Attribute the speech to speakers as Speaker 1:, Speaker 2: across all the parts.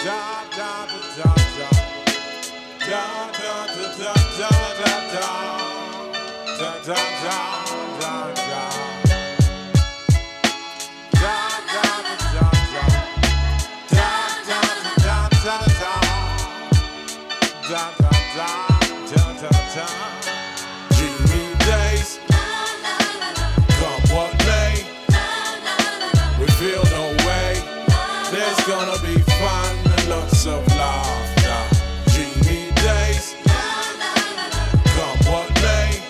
Speaker 1: Da da da da da. Da da da da da da da. Da da da da da. Da da da da da. Da da da da da. Da da da da da. Dreamy days. Come what may. We feel no way. There's gonna be fun and lots of laughter. Dreamy days. Come what may.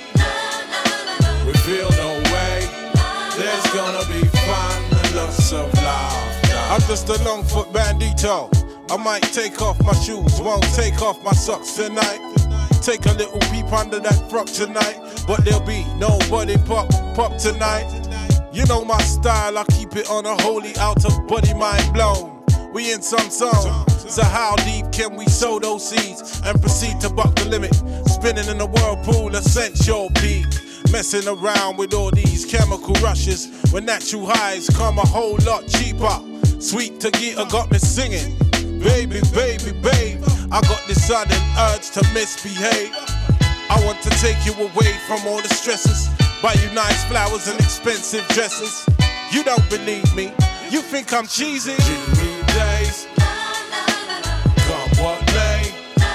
Speaker 1: We feel no way. There's gonna be fun and lots of laughter. I'm just a long foot bandito. I might take off my shoes, won't take off my socks tonight. Take a little peep under that frock tonight, but there'll be nobody pop tonight. You know my style, I keep it on a holy out of body, mind blown. We in some song, so how deep can we sow those seeds and proceed to buck the limit? Spinning in the whirlpool of sensual peak, messing around with all these chemical rushes. When natural highs come a whole lot cheaper. Sweet Tagita got me singing, baby, baby, babe. I got this sudden urge to misbehave. I want to take you away from all the stresses. Buy you nice flowers and expensive dresses. You don't believe me, you think I'm cheesy. Dreamy days, come what may.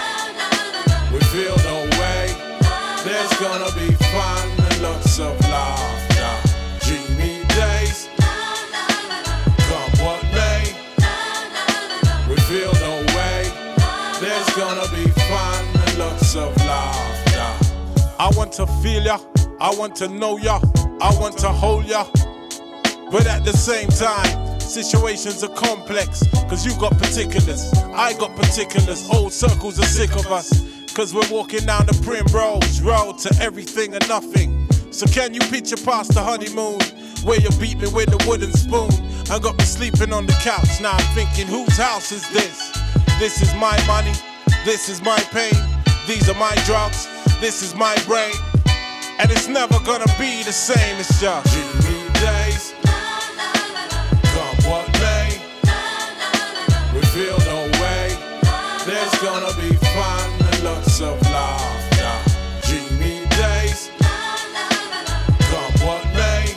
Speaker 1: We feel no way. There's gonna be fun and lots of laughter. Dreamy days, come what may. We feel no way. There's gonna be fun and lots of laughter. I want to feel ya, I want to know ya, I want to hold ya. But at the same time, situations are complex. Cause you got particulars, I got particulars. Old circles are sick of us. Cause we're walking down the Primrose Road to everything and nothing. So can you picture past the honeymoon, where you beat me with a wooden spoon and got me sleeping on the couch? Now I'm thinking, whose house is this? This is my money, this is my pain. These are my drugs, this is my brain. And it's never gonna be the same, it's just dreamy days. Come what may. We feel no way. There's gonna be fun and lots of laughter. Dreamy days. Come what may.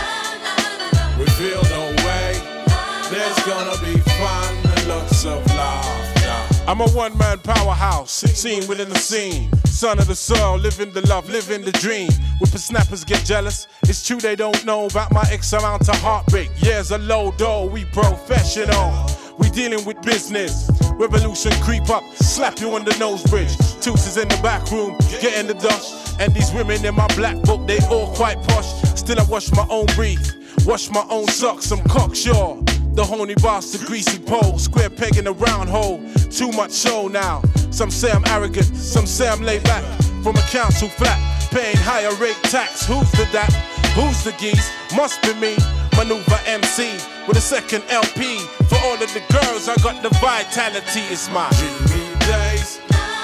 Speaker 1: We feel no way. There's gonna be fun and lots of laughter. I'm a one-man powerhouse, seen within the scene. Son of the soul, living the love, living the dream. Whippersnappers get jealous. It's true they don't know about my X amount of heartbreak. Years of low dough, we professional. We dealing with business. Revolution creep up, slap you on the nose bridge. Toots in the back room, getting the dust. And these women in my black book, they all quite posh. Still I wash my own breath, wash my own socks, I'm cocksure. The horny bastard, greasy pole, square peg in a round hole. Too much show now. Some say I'm arrogant, some say I'm laid back. From a council flat, paying higher rate tax. Who's the that? Who's the geese? Must be me. Maneuver MC with a second LP. For all of the girls, I got the vitality. It's my dreamy days.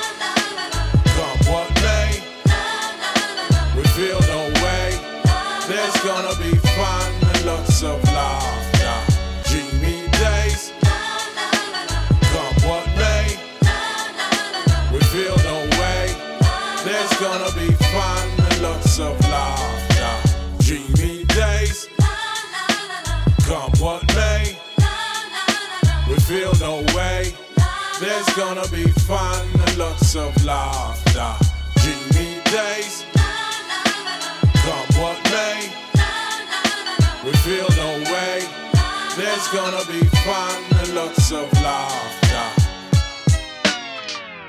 Speaker 1: Come what may. We feel no way. There's gonna be fun and lots of laughter. Dreamy days. Come what may. We feel no way. There's gonna be fun and lots of laughter. Dreamy days. Come what may. We feel no way. There's gonna be fun and lots of laughter. Dreamy days. Come what may. We feel no way. There's gonna be fun and lots of laughter.